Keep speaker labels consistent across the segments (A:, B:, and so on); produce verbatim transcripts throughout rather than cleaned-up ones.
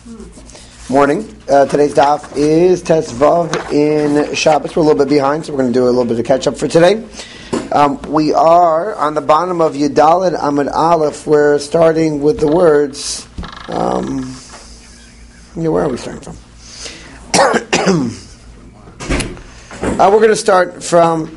A: Morning. Uh, today's daf is Tes Vav in Shabbos. We're a little bit behind, so we're going to do a little bit of catch up for today. Um, we are on the bottom of Yudaled Amud Aleph. We're starting with the words. Um, yeah, where are we starting from? uh, we're going to start from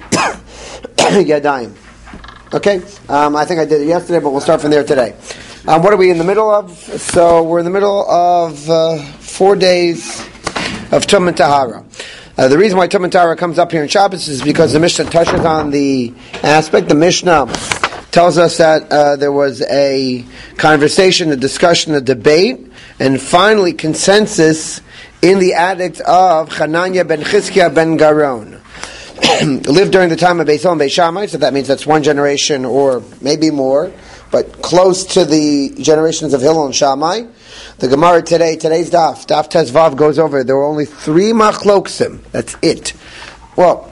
A: Yadayim. Okay? Um, I think I did it yesterday, but we'll start from there today. Um, what are we in the middle of? So we're in the middle of uh, four days of Tum and Tahara. Uh, the reason why Tum and Tahara comes up here in Shabbos is because the Mishnah touches on the aspect. The Mishnah tells us that uh, there was a conversation, a discussion, a debate, and finally consensus in the edict of Chananya ben Chizkiah ben Garon. Lived during the time of Beis Hillel and Beis Shammai, so that means that's one generation or maybe more, but close to the generations of Hillel and Shammai. The Gemara today, today's daf, daf Tes Vav goes over, there were only three machloksim, that's it. Well,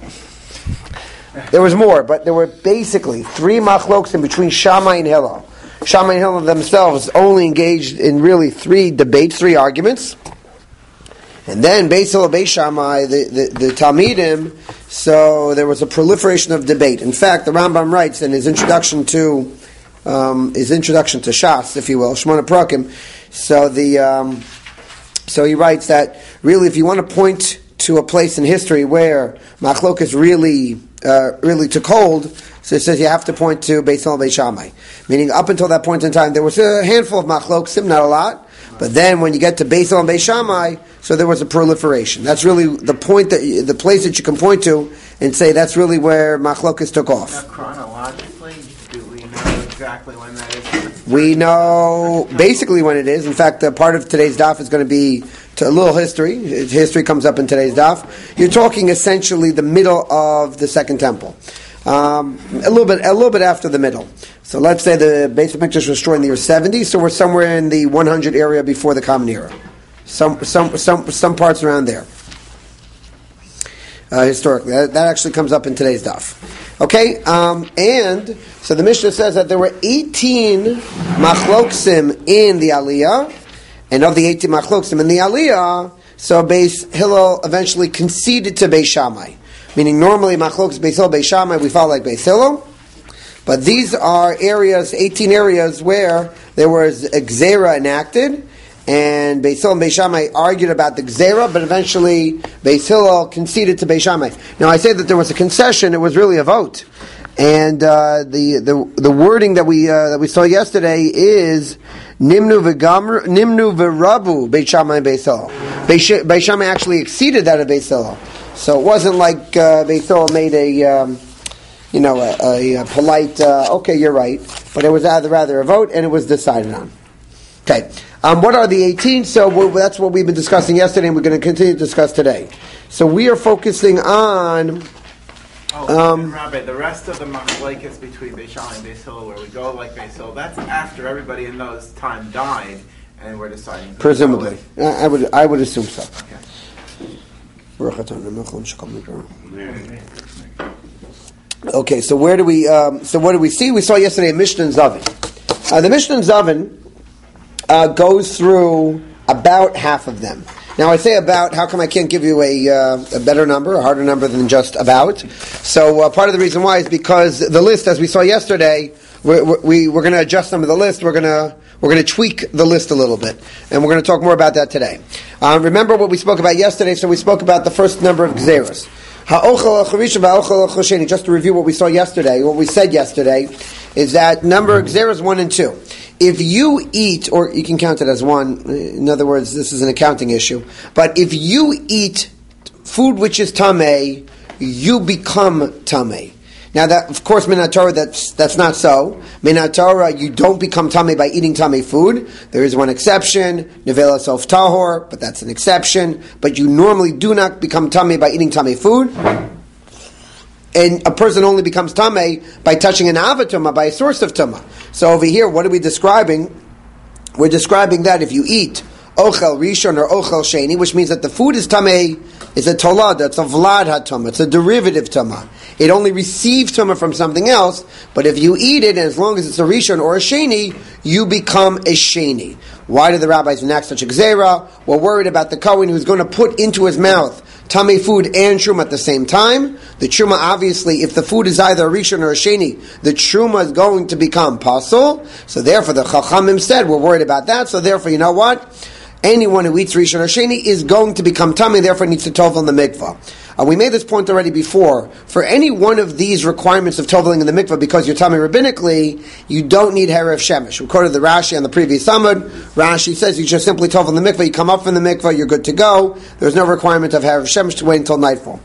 A: there was more, but there were basically three machloksim between Shammai and Hillel. Shammai and Hillel themselves only engaged in really three debates, three arguments. And then Beis Hillel, Beis Shammai, the, the, the Talmidim, so there was a proliferation of debate. In fact, the Rambam writes in his introduction to um, his introduction to Shas, if you will, Shmona Prakim. So the um, so he writes that really, if you want to point to a place in history where Machlokes really uh, really took hold, so it says you have to point to Beis Hillel, Beis Shammai. Meaning, up until that point in time, there was a handful of Machlokes, not a lot. But then, when you get to Beis Hillel and Beis Shammai, so there was a proliferation. That's really the point that you, the place that you can point to and say that's really where Machlokes took off.
B: Now, chronologically, do we know exactly when that is?
A: We know basically when it is. In fact, uh, part of today's daf is going to be to a little history. History comes up in today's daf. You're talking essentially the middle of the Second Temple, um, a little bit, a little bit after the middle. So let's say the Beis Hamikdash was destroyed in the year seventy. So we're somewhere in the one hundred area before the Common Era. Some, some, some, some parts around there. Uh, historically, that, that actually comes up in today's daf. Okay, um, and so the Mishnah says that there were eighteen machloksim in the Aliyah, and of the eighteen machloksim in the Aliyah, so Beis Hillel eventually conceded to Beis Shammai. Meaning, normally machlokes Beis Hillel, Beis Shammai, we follow like Beis Hillel. But these are areas, eighteen areas where there was a Gzera enacted, and Beis Hillel and Beis Shammai argued about the Gzera, but eventually Beis Hillel conceded to Beis Shammai. Now, I say that there was a concession; it was really a vote, and uh, the the the wording that we uh, that we saw yesterday is Nimnu v'gamru Nimnu v'rabu Beis Shammai and Beis Hillel. Beis Shammai actually exceeded that of Beis Hillel, so it wasn't like uh, Beis Hillel made a. Um, You know, a, a, a polite, uh, okay, you're right. But it was rather, rather a vote, and it was decided on. Okay. Um, what are the eighteen? So we're, that's what we've been discussing yesterday, and we're going to continue to discuss today. So we are focusing on...
B: Oh, um, Rabbi, the rest of the machlokes between Beis Shammai and Beis Hillel, where we go like Beis Hillel, that's after everybody in those time died, and we're deciding...
A: Presumably. I would I would assume so.
B: Okay.
A: Okay, so where do we? Um, so what do we see? We saw yesterday Mishnah and Zavin. Uh, the Mishnah and Zavin uh, goes through about half of them. Now I say about. How come I can't give you a, uh, a better number, a harder number than just about? So uh, part of the reason why is because the list, as we saw yesterday, we're, we we're going to adjust some of the list. We're going to we're going to tweak the list a little bit, and we're going to talk more about that today. Um, remember what we spoke about yesterday? So we spoke about the first number of Gzeros. Just to review what we saw yesterday, what we said yesterday, is that number Gzera is one and two. If you eat, or you can count it as one, in other words, this is an accounting issue, but if you eat food which is tamei, you become tamei. Now, that, of course, Minat Torah, that's, that's not so. Minat Torah, you don't become tamei by eating tamei food. There is one exception, Nevela Sof Tahor, but that's an exception. But you normally do not become tamei by eating tamei food. And a person only becomes tamei by touching an avatuma, by a source of tumah. So over here, what are we describing? We're describing that if you eat ochel rishon or ochel sheni, which means that the food is tamei, is a tolada, it's a vlad hatama, it's a derivative tama. it only receives tumah from something else, but if you eat it, and as long as it's a rishon or a sheni, you become a sheni. Why did the rabbis enact such a gzeira? We're worried about the kohen who's going to put into his mouth tamei food and truma at the same time. The truma, obviously, if the food is either a rishon or a sheni, the truma is going to become pasul. So therefore, the chachamim said, we're worried about that. So therefore, you know what? Anyone who eats rishon or sheni is going to become tamei, therefore needs to tovel in the mikvah. Uh, we made this point already before. For any one of these requirements of toveling in the mikvah, because you're tamei rabbinically, you don't need herav shemesh. We quoted the Rashi on the previous Amud. Rashi says you just simply tovel in the mikvah, you come up from the mikvah, you're good to go. There's no requirement of herav shemesh to wait until nightfall.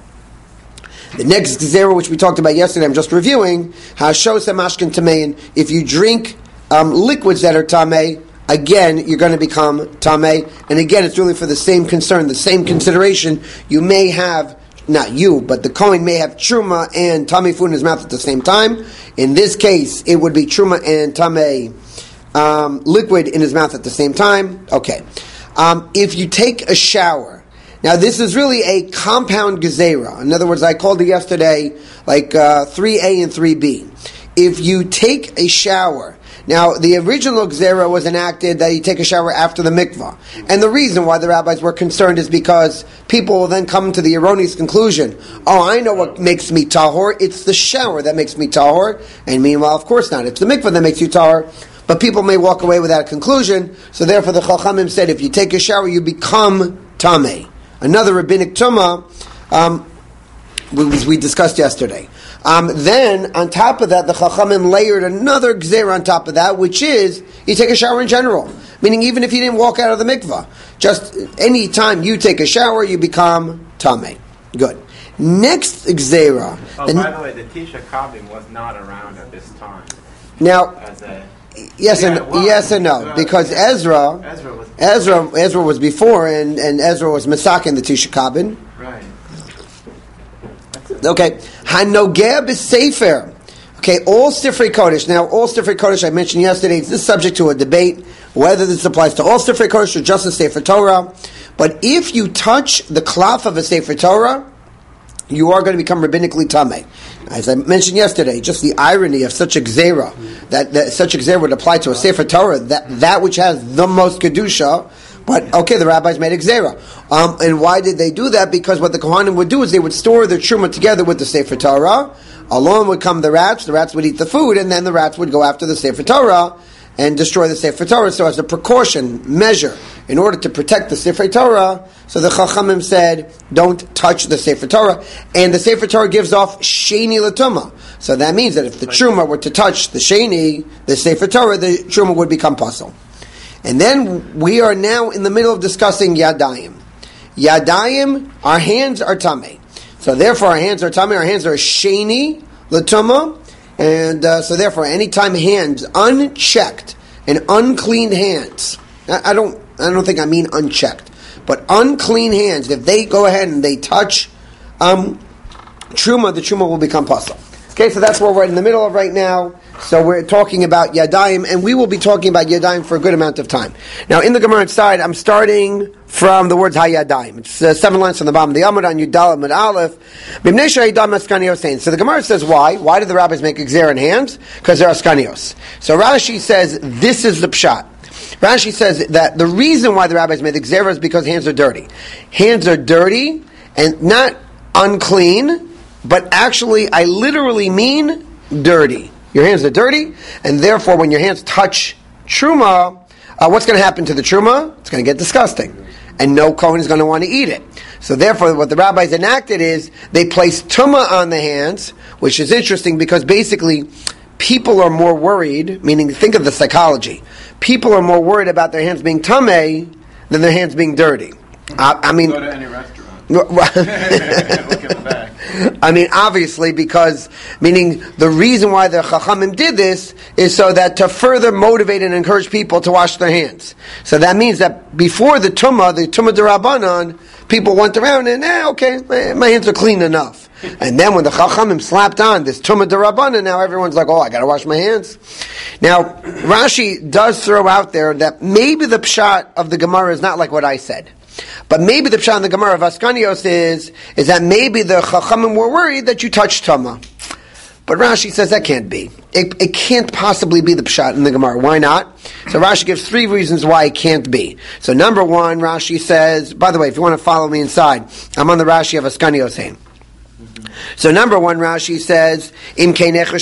A: The next gzera, which we talked about yesterday, I'm just reviewing, hashos hamashkin tamein. If you drink um, liquids that are tamei, again, you're going to become tamei. And again, it's really for the same concern, the same consideration. You may have, not you, but the kohen may have truma and tamei food in his mouth at the same time. In this case, it would be truma and tamei um, liquid in his mouth at the same time. Okay. Um, if you take a shower, now this is really a compound gezerah. In other words, I called it yesterday like uh, three A and three B. If you take a shower, now, the original gzera was enacted that you take a shower after the mikvah. And the reason why the rabbis were concerned is because people will then come to the erroneous conclusion, oh, I know what makes me tahor, it's the shower that makes me tahor. And meanwhile, of course not, it's the mikvah that makes you tahor. But people may walk away with that conclusion, so therefore the Chachamim said, if you take a shower, you become tamei. Another rabbinic tumah, um, we, we discussed yesterday. Um, then, on top of that, the Chachamim layered another gzera on top of that, which is, you take a shower in general. Meaning, even if you didn't walk out of the mikvah, just any time you take a shower, you become tamei. Good. Next gzera.
B: Oh, the, by the way, the Tisha Kabim was not around at this time.
A: Now,
B: as a,
A: yes,
B: yeah,
A: and,
B: well,
A: yes and no, because Ezra,
B: Ezra was,
A: Ezra, Ezra was before, and, and Ezra was Masak in the Tisha Kabim.
B: Right.
A: Okay, Hanogeh b'Sefer. Okay, all Sifrei Kodesh. Now, all Sifrei Kodesh I mentioned yesterday. This is subject to a debate whether this applies to all Sifrei Kodesh or just the Sefer Torah. But if you touch the cloth of a Sefer Torah, you are going to become rabbinically tamei. As I mentioned yesterday, just the irony of such a gzera that, that such a gzera would apply to a Sefer Torah, that that which has the most kedusha. But, okay, the rabbis made a gzera. Um, and why did they do that? Because what the Kohanim would do is they would store their truma together with the Sefer Torah. Along would come the rats, the rats would eat the food, and then the rats would go after the Sefer Torah and destroy the Sefer Torah. So as a precaution measure, in order to protect the Sefer Torah, so the Chachamim said, don't touch the Sefer Torah. And the Sefer Torah gives off Sheni L'Tumah. So that means that if the truma were to touch the Sheni, the Sefer Torah, the truma would become pasul. And then we are now in the middle of discussing Yadayim. Yadayim, our hands are tamei. So therefore our hands are tamei, our hands are Sheni L'Tumah. And uh, so therefore anytime hands unchecked and unclean hands, I, I don't I don't think I mean unchecked, but unclean hands, if they go ahead and they touch um, truma, the truma will become pasul. Okay, so that's what we're in the middle of right now. So we're talking about Yadayim, and we will be talking about Yadayim for a good amount of time. Now, in the Gemara inside, I'm starting from the words Hayadayim. It's uh, seven lines from the bottom of the Amud on Yudal Amud Aleph. So the Gemara says why? Why did the rabbis make Gzer in hands? Because they're Askanios. So Rashi says this is the pshat. Rashi says that the reason why the rabbis made the Gzer is because hands are dirty. Hands are dirty, and not unclean, but actually, I literally mean dirty. Your hands are dirty, and therefore when your hands touch truma, uh, what's going to happen to the truma? It's going to get disgusting. And no Kohen is going to want to eat it. So therefore what the rabbis enacted is, they placed tuma on the hands, which is interesting because basically people are more worried, meaning think of the psychology, people are more worried about their hands being tamei than their hands being dirty. I, I mean...
B: Go to any restaurant. Look at the back.
A: I mean, obviously, because, meaning, the reason why the Chachamim did this is so that to further motivate and encourage people to wash their hands. So that means that before the Tumah, the Tumah D'Rabbanan, people went around and, eh, okay, my hands are clean enough. And then when the Chachamim slapped on this Tumah D'Rabbanan, now everyone's like, oh, I gotta wash my hands. Now, Rashi does throw out there that maybe the pshat of the Gemara is not like what I said. But maybe the pshat in the Gemara of Askanios is, is that maybe the Chachamim were worried that you touched Tama. But Rashi says that can't be. It, it can't possibly be the pshat in the Gemara. Why not? So Rashi gives three reasons why it can't be. So number one, Rashi says, by the way, if you want to follow me inside, I'm on the Rashi of Askanios saying. So number one, Rashi says, Im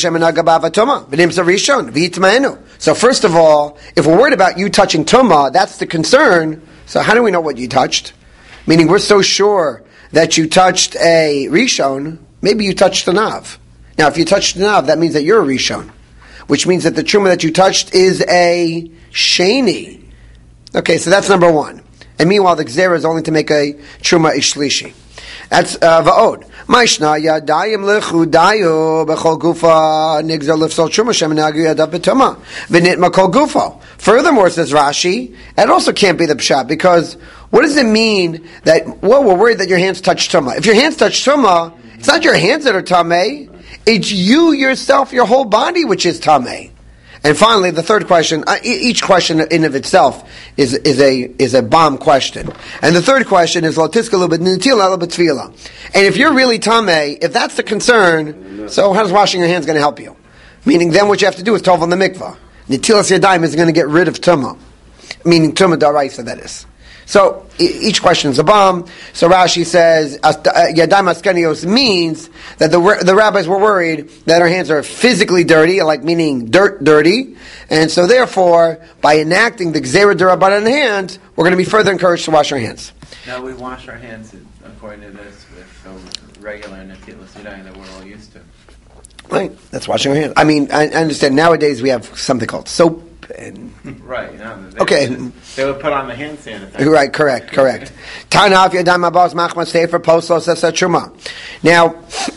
A: So first of all, if we're worried about you touching Tumah, that's the concern. So how do we know what you touched? Meaning we're so sure that you touched a Rishon, maybe you touched a Nav. Now if you touched a Nav, that means that you're a Rishon, which means that the Truma that you touched is a Sheni. Okay, so that's number one. And meanwhile, the Gzera is only to make a Truma Ishlishi. That's uh, Va'od. Maishna yadayim lechudayu b'chol gufa nigzar lifsol truma shem nagu yadav b'tuma v'nitma kol gufo. Furthermore, says Rashi, it also can't be the pshat, because what does it mean that, well, we're worried that your hands touch tuma? If your hands touch tuma, it's not your hands that are tameh, it's you yourself, your whole body, which is tameh. And finally, the third question, uh, each question in of itself is is a is a bomb question. And the third question is lotiska little bit nitila, little bit tefila. And if you're really tameh, if that's the concern, so how's washing your hands going to help you? Meaning, then what you have to do is tov on the mikvah. Nitilas yadayim is going to get rid of tumah, meaning tumah daraisa, that is. So each question is a bomb. So Rashi says Yadayim Askanios means that the the rabbis were worried that our hands are physically dirty, like meaning dirt dirty, and so therefore by enacting the Gzera D'Rabbanan hands, we're going to be further encouraged to wash our hands.
B: Now we wash our hands according to this with the regular Netilas Yadayim that we're all used to.
A: Right, that's washing our hands. I mean, I understand nowadays we have something called soap. And
B: right. No, they
A: okay.
B: Would just, they would put on the hand sanitizer.
A: Right. Correct. Correct. Tanaf yadam abos machmas sefer poslos truma. Now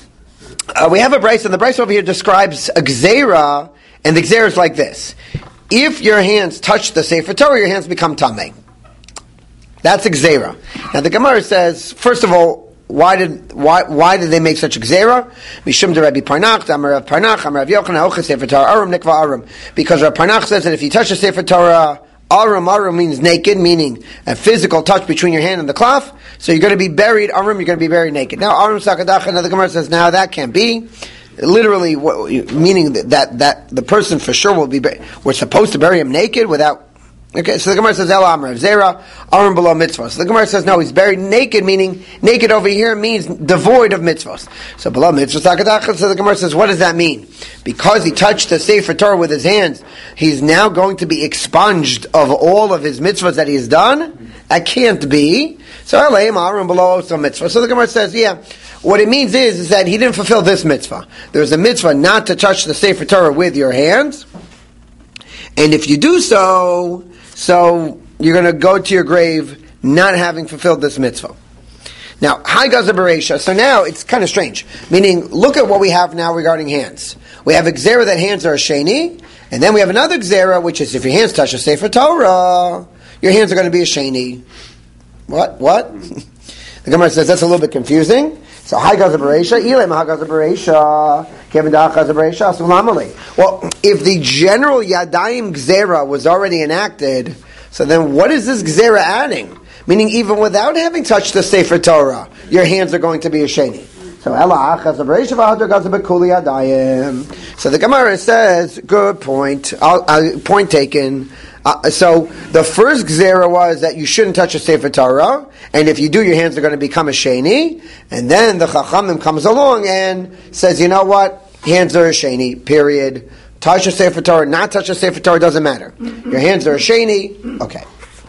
A: uh, we have a brace, and the brace over here describes a gzera, and the gzera is like this: if your hands touch the sefer Torah, your hands become tamei. That's a gzera. Now the Gemara says, first of all, Why did why why did they make such a gzera? Mishum de Rabbi Parnach, Amar Rav Parnach, Amar Rav Yochanan, Ochas Sefer Torah, Arum Nikva Arum. Because Rav Parnach says that if you touch the Sefer Torah, Arum Arum means naked, meaning a physical touch between your hand and the cloth. So you're going to be buried Arum, you're going to be buried naked. Now Arum Sakadacha, another Gemara says, now that can't be. Literally, meaning that, that that the person for sure will be. We're supposed to bury him naked without. Okay, so the Gemara says, El Amar of Zera, Arum below mitzvahs. So the Gemara says, no, he's buried naked, meaning naked over here means devoid of mitzvahs. So below mitzvahs, so the Gemara says, what does that mean? Because he touched the Sefer Torah with his hands, he's now going to be expunged of all of his mitzvahs that he has done? That can't be. So El Arum below some mitzvah. So the Gemara says, yeah, what it means is, is that he didn't fulfill this mitzvah. There's a mitzvah not to touch the Sefer Torah with your hands. And if you do so, So you're going to go to your grave not having fulfilled this mitzvah. Now, Hai Gaza Bereisha. So now it's kind of strange. Meaning, look at what we have now regarding hands. We have a gzera that hands are a sheni, and then we have another gzera, which is if your hands touch a Sefer Torah, your hands are going to be a sheni. What? What? The Gemara says that's a little bit confusing. So Hai Gaza Bereisha, Ilem Hai Gaza Bereisha, Kevin Dach Gaza Bereisha, Sulamali. Well, if the general Yadayim Gzera was already enacted, so then what is this Gzera adding? Meaning even without having touched the Sefer Torah, your hands are going to be a sheni. So Ela Gaza Bereisha V'Hadar Gaza Bekuli Yadayim. So the Gemara says, good point, I'll, I'll, point taken. Uh, so the first gzera was that you shouldn't touch a Sefer Torah, and if you do, your hands are going to become a sheni. And then the Chachamim comes along and says, you know what? Hands are a sheni, period. Touch a Sefer Torah, not touch a Sefer Torah, doesn't matter. Your hands are a sheni. Okay.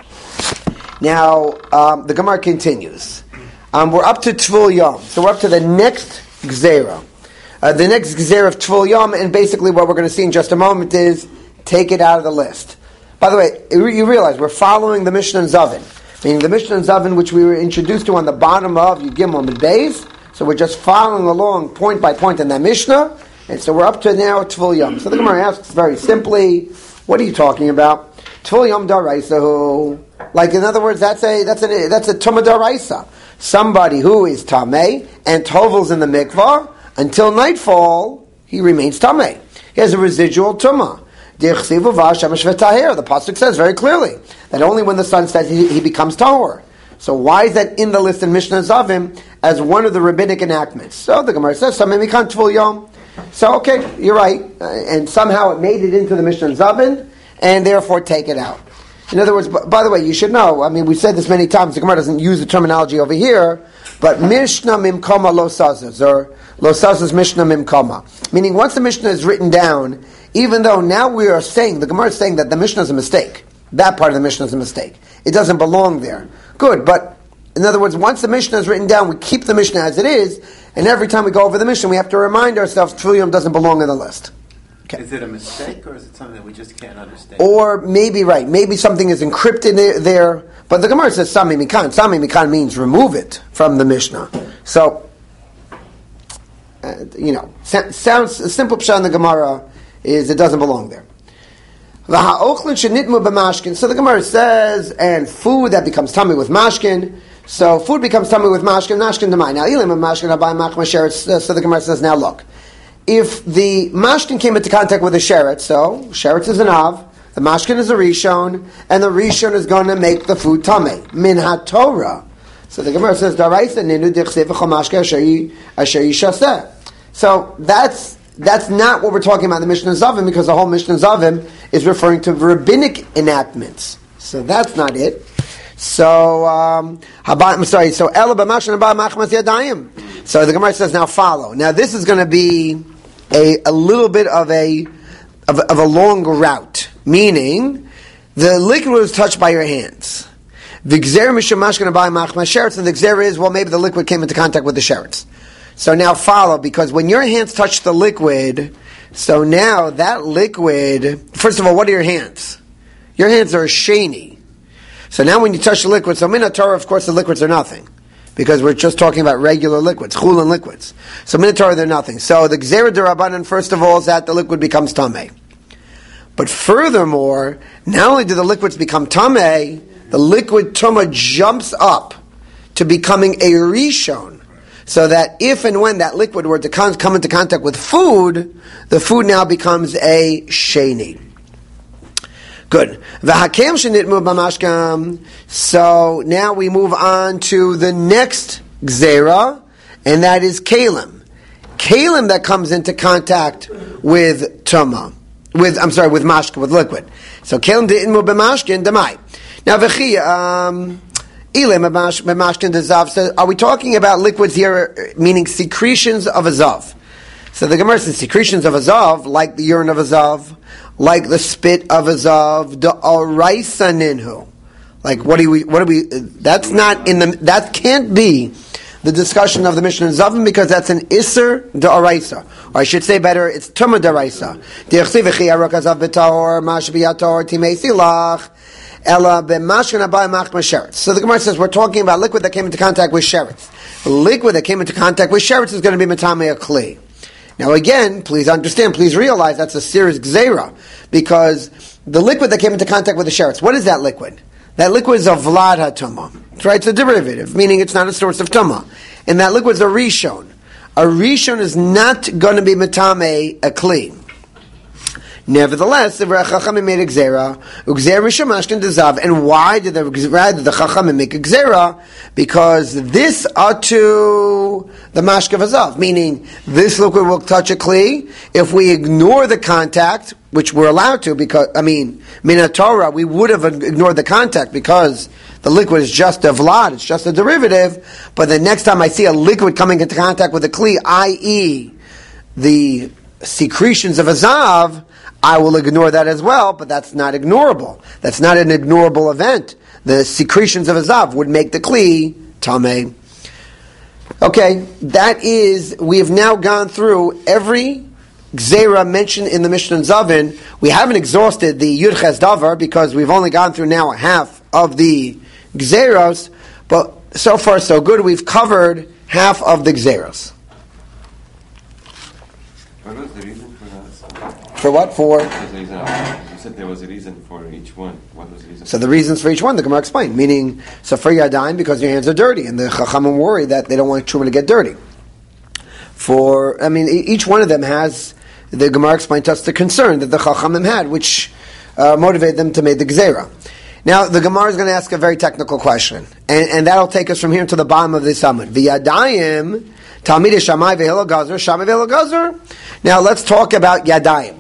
A: Now, um, the Gemara continues. Um, we're up to Tvul Yom. So we're up to the next gzera. Uh, the next gzera of Tvul Yom, and basically what we're going to see in just a moment is take it out of the list. By the way, you realize we're following the Mishnah and Zavin, meaning the Mishnah and Zavin, which we were introduced to on the bottom of Yud Gimel and Beis. So we're just following along point by point in that Mishnah, and so we're up to now Tvul Yom. So the Gemara asks very simply, "What are you talking about? Tvul Yom Daraisahu?" Like in other words, that's a that's a that's a Tumah Daraisa. Somebody who is Tameh and tovels in the mikvah until nightfall, he remains Tameh. He has a residual Tumah. The pasuk says very clearly that only when the sun sets he, he becomes tahor. So why is that in the list in Mishnah Zavim as one of the rabbinic enactments? So the Gemara says, "Samei mikan tful yom." So okay, you're right, uh, and somehow it made it into the Mishnah Zavim, and therefore take it out. In other words, b- by the way, you should know. I mean, we've said this many times. The Gemara doesn't use the terminology over here, but Mishnah mimkama lo sazas, or lo sazas Mishnah mimkama, meaning once the Mishnah is written down, even though now we are saying the Gemara is saying that the Mishnah is a mistake. That part of the Mishnah is a mistake. It doesn't belong there. Good, but in other words, once the Mishnah is written down, we keep the Mishnah as it is, and every time we go over the Mishnah, we have to remind ourselves Tful Yom doesn't belong in the list. Okay.
B: Is it a mistake, or is it something that we just can't understand?
A: Or maybe, right, maybe something is encrypted there, there but the Gemara says Sami Mikan. Sami Mikan means remove it from the Mishnah. So, uh, you know, sounds, a simple pshat in the Gemara is it doesn't belong there. So the Gemara says, and food that becomes tummy with mashkin. So food becomes tummy with mashkin, mashkin demai. Now, ilim mashkin abai machma sheretz. So the Gemara says, now look, if the mashkin came into contact with a sheretz, so sheretz is an av, the mashkin is a rishon, and the rishon is going to make the food tummy min haTorah. So the Gemara says, daraisa ninu dichsev v'chamashke asher yishaseh. So that's That's not what we're talking about in the Mishnah Zavim, because the whole Mishnah Zavim is referring to rabbinic enactments. So that's not it. So, um, I'm sorry, so Ela b'mashkin haba machmas yadayim. So the Gemara says, now follow. Now this is going to be a, a little bit of a, of, of a long route, meaning the liquid was touched by your hands. The gzer mishum mashkin haba machmas sheretz, and the gzer is, well, maybe the liquid came into contact with the sheretz. So now follow, because when your hands touch the liquid, so now that liquid, first of all, what are your hands? Your hands are sheni. So now when you touch the liquid, so min haTorah, of course, the liquids are nothing, because we're just talking about regular liquids, chulin liquids. So min haTorah, they're nothing. So the gzera d'Rabbanan, first of all, is that the liquid becomes tameh. But furthermore, not only do the liquids become tameh, the liquid tumah jumps up to becoming a rishon. So that if and when that liquid were to come, come into contact with food, the food now becomes a sheni. Good. So now we move on to the next gzera, and that is kalim. Kalim that comes into contact with tuma, with I'm sorry, with mashka, with liquid. So kalim de'inmu b'mashkin demai. Now v'chi. Um, Are we talking about liquids here, meaning secretions of a zav? So the Gemara says secretions of a zav, like the urine of a zav, like the spit of a zav, the araisa ninhu. Like what do we? What do we? That's not in the. That can't be the discussion of the Mishnah Zavim, because that's an iser de araisa, or I should say better, it's tuma de araisa. So the Gemara says we're talking about liquid that came into contact with sheretz. Liquid that came into contact with sheretz is going to be metamei kli. Now again, please understand, please realize that's a serious gzeira, because the liquid that came into contact with the sheretz, what is that liquid? That liquid is a vlad hatumah. Right? It's a derivative, meaning it's not a source of tumah. And that liquid is a rishon. A rishon is not going to be metamei a kli. Nevertheless, the Chachamim made a gzera, ugzer mishamashkin dezav. And why did the rather the Chachamim make a gzera? Because this ought to the mashka vazav, meaning this liquid will touch a kli. If we ignore the contact, which we're allowed to, because I mean, min haTorah, we would have ignored the contact because the liquid is just a vlad, it's just a derivative. But the next time I see a liquid coming into contact with a kli, that is, the secretions of a zav, I will ignore that as well, but that's not ignorable. That's not an ignorable event. The secretions of a zav would make the kli tameh. Okay, that is, we have now gone through every gzera mentioned in the Mishnah Zavin. We haven't exhausted the Yud Ches Davar because we've only gone through now half of the gzeros, but so far so good. We've covered half of the gzeros.
C: What was the reason for that?
A: For what? For?
C: You said there was a reason for each one. What was the reason?
A: So the reasons for each one, the Gemara explained. Meaning, so for Yadayim, because your hands are dirty, and the Chachamim worry that they don't want Truma to get dirty. For, I mean, each one of them has, the Gemara explained to us the concern that the Chachamim had, which uh, motivated them to make the Gzera. Now, the Gemara is going to ask a very technical question, and, and that'll take us from here to the bottom of this summit. V'yadayim, Talmidei Shammai v'Hillel Gazer, Shammai v'Hillel Gazer. Now, let's talk about Yadayim.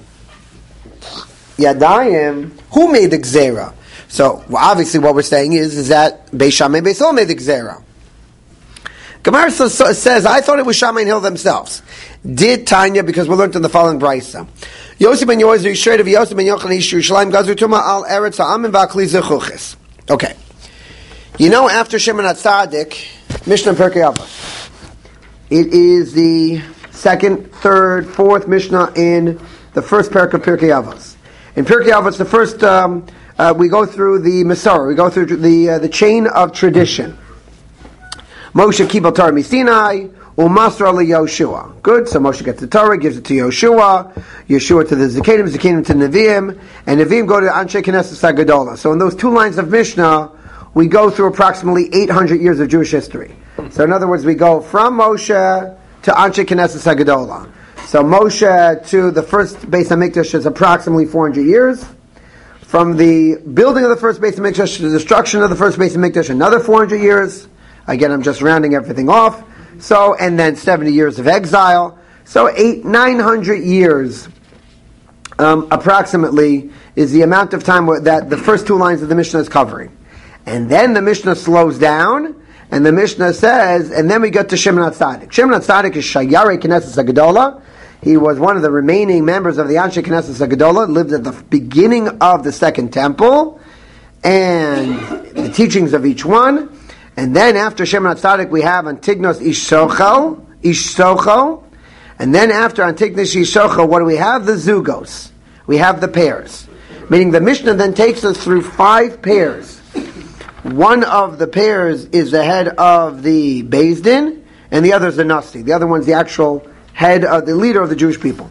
A: Yadayim, who made the Gzera? So, well, obviously what we're saying is, is that Beis Shammai and Beis Hillel made the Gzera. Gemara says, I thought it was Shammai and Hillel themselves. Did Tanya, because we learned in the following brisa. Yosef ben Yozer Yisrael of Yosef ben Yochanan Ish Yerushalayim Gazer Tuma al Eretz Ha'amin V'Akli Zechuches. Okay. You know, after Shimon HaTzadik, Mishnah Perkei Avos. It is the second, third, fourth Mishnah in the first parak of Perkei Avos. In Perkei Avos, the first, um, uh, we go through the Masorah, we go through the uh, the chain of tradition. Moshe Kibel Torah Misinai, Umasra Yoshua. Good, so Moshe gets the Torah, gives it to Yoshua, Yeshua to the Zakanim, Zakanim to Nevi'im, and Nevi'im go to Anshe Knesset Sagadola. So in those two lines of Mishnah, we go through approximately eight hundred years of Jewish history. So in other words, we go from Moshe to Anshe Knesset Sagadola. So Moshe to the first Beis HaMikdash is approximately four hundred years. From the building of the first Beis HaMikdash to the destruction of the first Beis HaMikdash, another four hundred years. Again, I'm just rounding everything off. So, and then seventy years of exile. So, eight, nine hundred years, um, approximately, is the amount of time that the first two lines of the Mishnah is covering. And then the Mishnah slows down, and the Mishnah says, and then we get to Shimon HaTzadik. Shimon HaTzadik is Shayarei Knesset Hagadola. He was one of the remaining members of the Anshe Knesset Hagadola, lived at the beginning of the Second Temple, and the teachings of each one. And then after Shimon HaTzadik, we have Antignos Ish Sochel, Ish Sochel. And then after Antignos Ish Sochel, what do we have? The Zugos. We have the pairs. Meaning the Mishnah then takes us through five pairs. One of the pairs is the head of the Beis Din, and the other is the Nasi. The other one's the actual head of the leader of the Jewish people.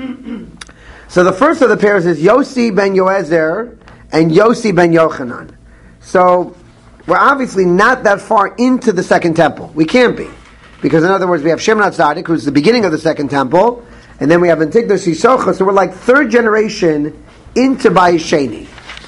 A: So the first of the pairs is Yossi ben Yoezer and Yossi ben Yochanan. So we're obviously not that far into the Second Temple. We can't be. Because in other words, we have Shimon HaTzadik, who's the beginning of the Second Temple, and then we have Antignos Ish Sochel, so we're like third generation into Bayis Sheni.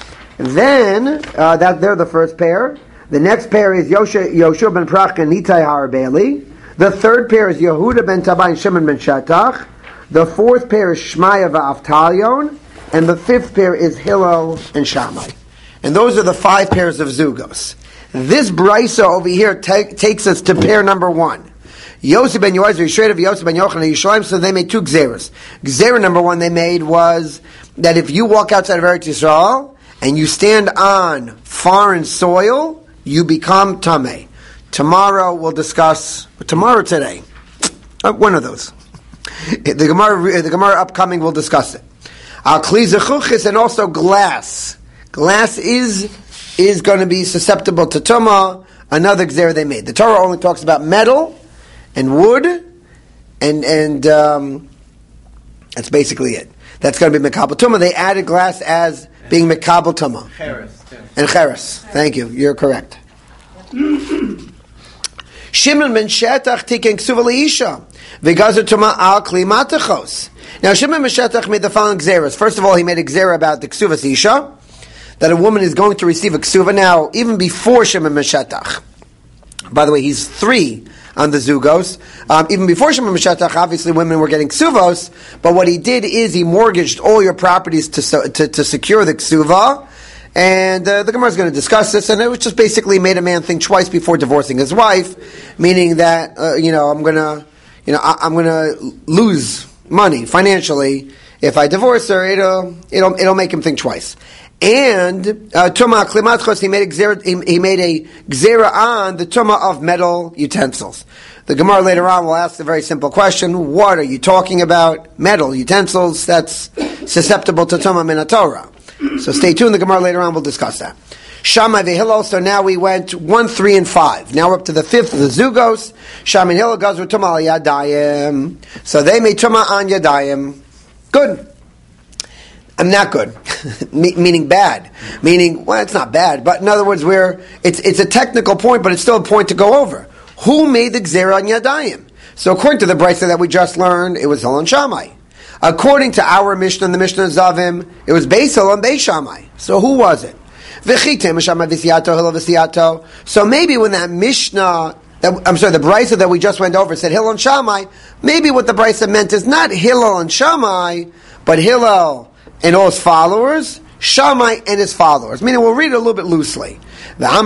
A: Then, uh, that they're the first pair. The next pair is Yoshe, Yoshua ben Prach and Nitai Harabeli. The third pair is Yehuda ben Tabai and Shimon ben Shetach. The fourth pair is Shmaya v'Avtalion. And the fifth pair is Hillel and Shammai. And those are the five pairs of Zugos. This brisa over here ta- takes us to pair number one. Yosef ben Yoezer, Yisrael of Yosef ben Yochanan, Yisraelim, so they made two Gzeras. Gzera number one they made was that if you walk outside of Eretz Yisrael and you stand on foreign soil, you become Tameh. Tomorrow we'll discuss, tomorrow today, uh, one of those. The Gemara, the Gemara upcoming will discuss it. Al Kli Zechuchis, and also glass. Glass is is going to be susceptible to Tumah, another Gzera they made. The Torah only talks about metal and wood, and and um, that's basically it. That's going to be Mekabel Tumah. They added glass as being Mekabel Tumah.
B: Cheres, yeah.
A: And Cheres. Thank you. You're correct. Shimon ben Shetach tiken ksuva leisha v'gazer Tumah al kli matachos. Now Shimon ben Shetach made the following Gzeras. First of all, he made a Gzera about the ksuvas isha, that a woman is going to receive a ksuva. Now, even before Shimon ben Shetach, by the way, he's three on the Zugos. Um, even before Shimon ben Shetach, obviously women were getting ksuvos, but what he did is he mortgaged all your properties to to, to secure the ksuva, and uh, the Gemara is going to discuss this, and it was just basically made a man think twice before divorcing his wife, meaning that, uh, you know, I'm going to, you know, I, I'm going to lose money financially if I divorce her. It'll, it'll, it'll make him think twice. And Tumah Klimatchos, he made a gzera, he, he made a gzera on the Tumah of metal utensils. The Gemara later on will ask the very simple question: what are you talking about? Metal utensils, that's susceptible to Tumah min Torah. So stay tuned. The Gemara later on will discuss that. Shammai v'Hillel. So now we went one, three, and five. Now we're up to the fifth, the Zugos. Shammai and Hillel gazru Tumah al Yadayim. So they made Tumah on Yadayim. Good. I'm not good, Me- meaning bad. Meaning, well, it's not bad, but in other words, we're, it's it's a technical point, but it's still a point to go over. Who made the Gzera on Yadayim? So according to the brisa that we just learned, it was Hillel and Shammai. According to our Mishnah and the Mishnah Zavim, it was Beis Hillel and Beis Shammai. So who was it? So maybe when that Mishnah, that, I'm sorry, the Brisa that we just went over said Hillel and Shammai, maybe what the Brisa meant is not Hillel and Shammai, but Hillel and all his followers, Shammai and his followers. Meaning, we'll read it a little bit loosely. So the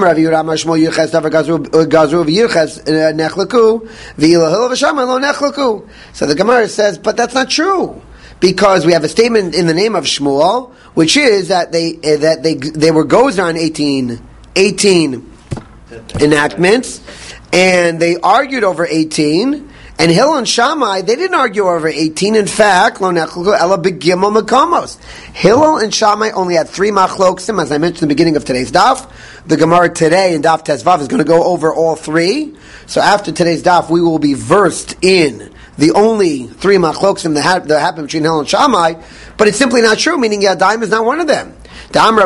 A: Gemara says, but that's not true. Because we have a statement in the name of Shmuel, which is that they uh, that they they were gozer on eighteen, eighteen enactments, and they argued over eighteen. And Hillel and Shammai, they didn't argue over eighteen. In fact, Lo nechluku ela begimel makomos. Hillel and Shammai only had three machloksim, as I mentioned at the beginning of today's daf. The Gemara today in Daf Tezvav is going to go over all three. So after today's daf, we will be versed in the only three machloksim that, ha- that happened between Hillel and Shammai, but it's simply not true, meaning Yadayim is not one of them. Now,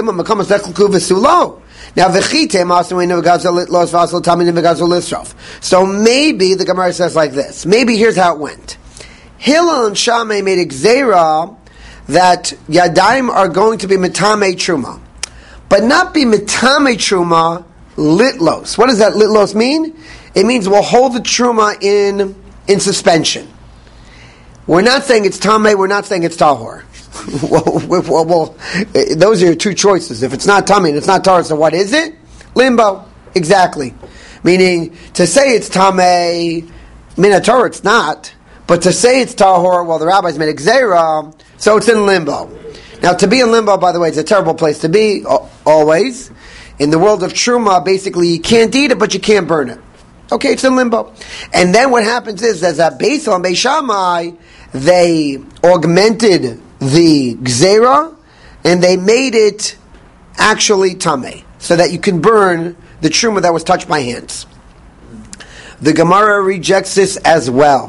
A: so maybe the Gemara says like this. Maybe here's how it went. Hillel and Shammai made a gzeira that Yadayim are going to be Metame Truma, but not be Metame Truma litlos. What does that litlos mean? It means we'll hold the Truma in in suspension. We're not saying it's Tameh, we're not saying it's Tahor. well, well, well, those are your two choices. If it's not Tameh and it's not Tahor, so what is it? Limbo. Exactly. Meaning, to say it's Tameh, Minator it's not, but to say it's Tahor, well, the rabbis made a Gzeira, so it's in limbo. Now, to be in limbo, by the way, is a terrible place to be, always. In the world of Truma, basically, you can't eat it, but you can't burn it. Okay, it's in limbo. And then what happens is, as a Beis Hillel and Beis Shammai, they augmented the Gzeira, and they made it actually Tameh, so that you can burn the Truma that was touched by hands. The Gemara rejects this as well.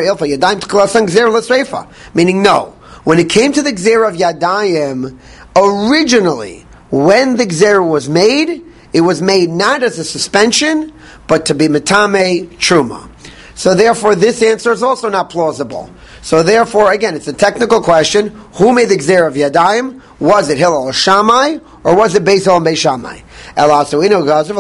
A: Meaning, no. When it came to the Gzeira of Yadayim, originally, when the Gzeira was made, it was made not as a suspension, but to be Metame Truma. So therefore, this answer is also not plausible. So therefore, again, it's a technical question. Who made the Gzeira of Yadayim? Was it Hillel or Shammai, or was it Beis Hillel and Beis Shammai? So the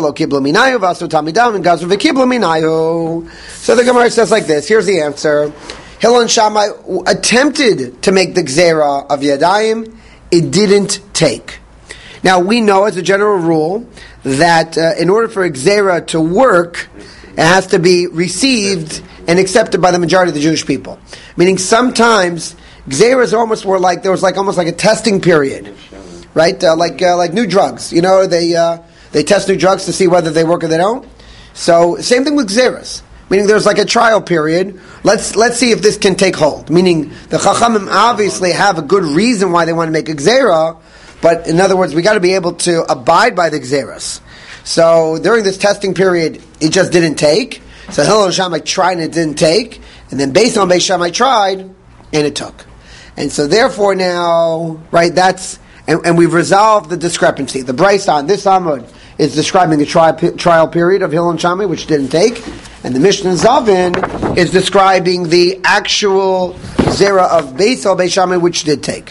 A: Gemara says like this. Here's the answer. Hillel and Shammai attempted to make the Gzeira of Yadayim. It didn't take. Now, we know as a general rule that uh, in order for a Gzeira to work, it has to be received and accepted by the majority of the Jewish people. Meaning sometimes Gzeiras almost were like, there was like almost like a testing period. Right? Uh, like uh, like new drugs. You know, they uh, they test new drugs to see whether they work or they don't. So, same thing with Gzeiras. Meaning there's like a trial period. Let's let's see if this can take hold. Meaning the Chachamim obviously have a good reason why they want to make a Gzeira, but in other words, we got to be able to abide by the Gzeiras. So during this testing period, it just didn't take. So Hillel and Shammai tried and it didn't take. And then Beis Hillel and Beis Shammai tried and it took. And so therefore now, right, that's, and, and we've resolved the discrepancy. The Brisa on this Amud is describing the tri- trial period of Hillel and Shammai, which didn't take. And the Mishnah Zavin is describing the actual Zera of Beis Hillel, Beis Shammai, which did take.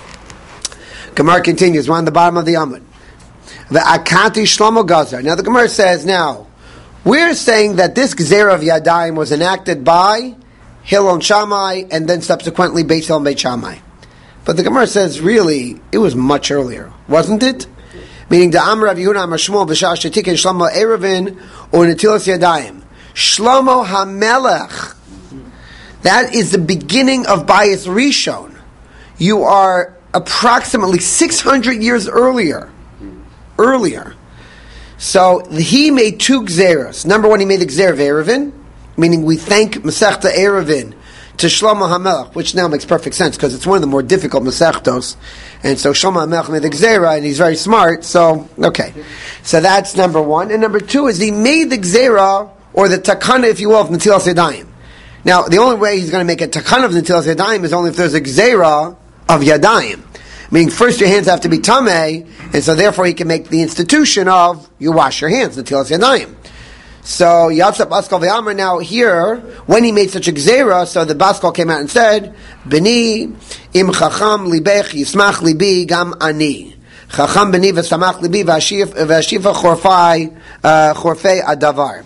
A: Gemara continues. We're on the bottom of the Amud. The Akati Shlomo Gazar. Now the Gemara says, now, we're saying that this Gzera of Yadayim was enacted by Hillel and Shammai, and then subsequently Beis Hillel and Beis Shammai. But the Gemara says, really, it was much earlier, wasn't it? Meaning, the Amar Rav Yehuda Amar Shmuel b'shah shetiken Shlomo Erevin or Netilas Yadayim. Shlomo HaMelech. That is the beginning of Bayis Rishon. You are approximately six hundred years earlier. Earlier. So, he made two Gzeras. Number one, he made the Gzer of Erevin, meaning we thank Masechta Erevin to Shlomo HaMelech, which now makes perfect sense, because it's one of the more difficult Masechtos. And so Shlomo HaMelech made the Gzera, and he's very smart, so, okay. So that's number one. And number two is he made the Gzera, or the Takana, if you will, of Netilas Yadayim. Now, the only way he's going to make a Takana of Netilas Yadayim is only if there's a Gzera of Yadayim. Meaning, first your hands have to be Tameh, and so therefore he can make the institution of, you wash your hands, Netilas Yadayim. So, Yatzap Baskal V'Amar, now here, when he made such a Gzera, so the Baskal came out and said, Beni, im chacham libech yismach libi gam ani. Chacham b'ni v'samach libi v'ashifa chorfei uh, chorfei adavar.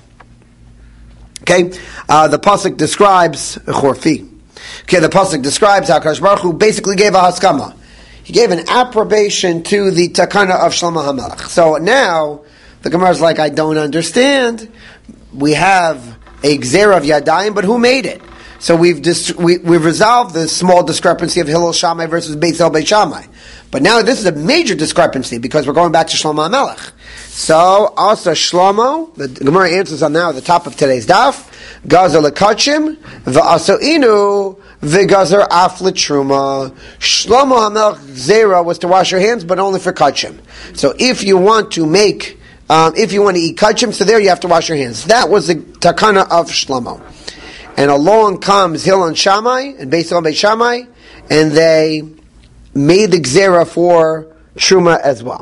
A: Okay, uh, the pasuk describes chorfi. Okay, the pasuk describes how Kadosh Baruch Hu basically gave a haskama. He gave an approbation to the takana of Shlomo HaMelech. So now the Gemara is like, I don't understand. We have a gzera of Yadayim, but who made it? So we've dis- we, we've resolved the small discrepancy of Hillel Shammai versus Beit Hillel Beit Shammai. But now this is a major discrepancy because we're going back to Shlomo HaMelech. So also Shlomo, the Gemara answers on now at the top of today's daf, Gazer lekachim v'aso inu v'gazer af l'truma. Shlomo HaMelech zera was to wash your hands, but only for kachim. So if you want to make, um, if you want to eat kachim, so there you have to wash your hands. That was the takana of Shlomo. And along comes Hillel and Shammai and Beit Hillel and Beit Shammai, and they made the gzera for truma as well.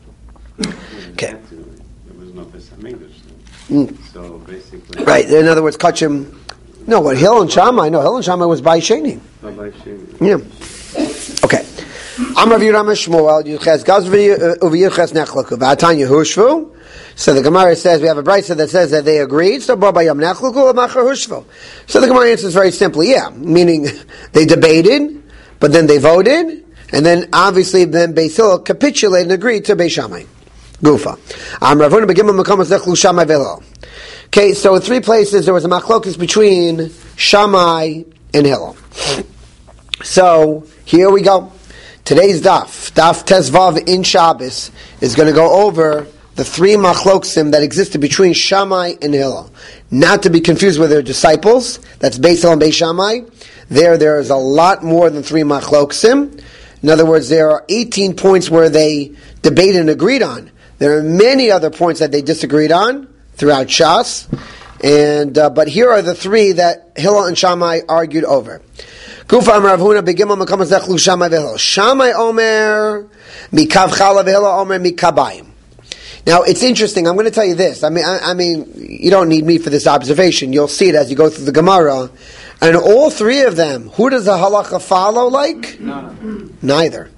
A: Okay.
D: There was no Pesach English.
A: Mm.
D: So basically,
A: Right. In other words, kachim. No, what Hillel and Shammai? No, Hillel and Shammai was by Sheni. Yeah. Okay. I'm Rav Yehuda Shmuel. Yuches Gazvi Uviyuches Nechlaku. V'atan Yehushvu. So the Gemara says we have a brayso that says that they agreed. So Baba Yom Nechlaku Machar Hushvu. So the Gemara answers very simply, yeah, meaning they debated, but then they voted, and then obviously then Beis Hillel capitulated and agreed to Beis Shammai. Gufa. I'm Rav Huna Begimel Mekamas Nechlu Shammai V'Hillel. Okay, so in three places there was a machlokus between Shammai and Hillel. So here we go. Today's daf, daf Tezvav in Shabbos, is going to go over the three machloksim that existed between Shammai and Hillel. Not to be confused with their disciples. That's Beis Hillel and Beis Shammai. There, there is a lot more than three machloksim. In other words, there are eighteen points where they debated and agreed on. There are many other points that they disagreed on throughout Shas, and uh, but here are the three that Hillel and Shammai argued over. Kufa Amar Rav Huna begimel mekamas zechlu Shammai v'Hillel. Shammai omer mikav chala v'Hillel omer mikabayim. Now it's interesting. I'm going to tell you this. I mean, I, I mean, you don't need me for this observation. You'll see it as you go through the Gemara. And all three of them, who does the halacha follow like?
B: No.
A: Neither.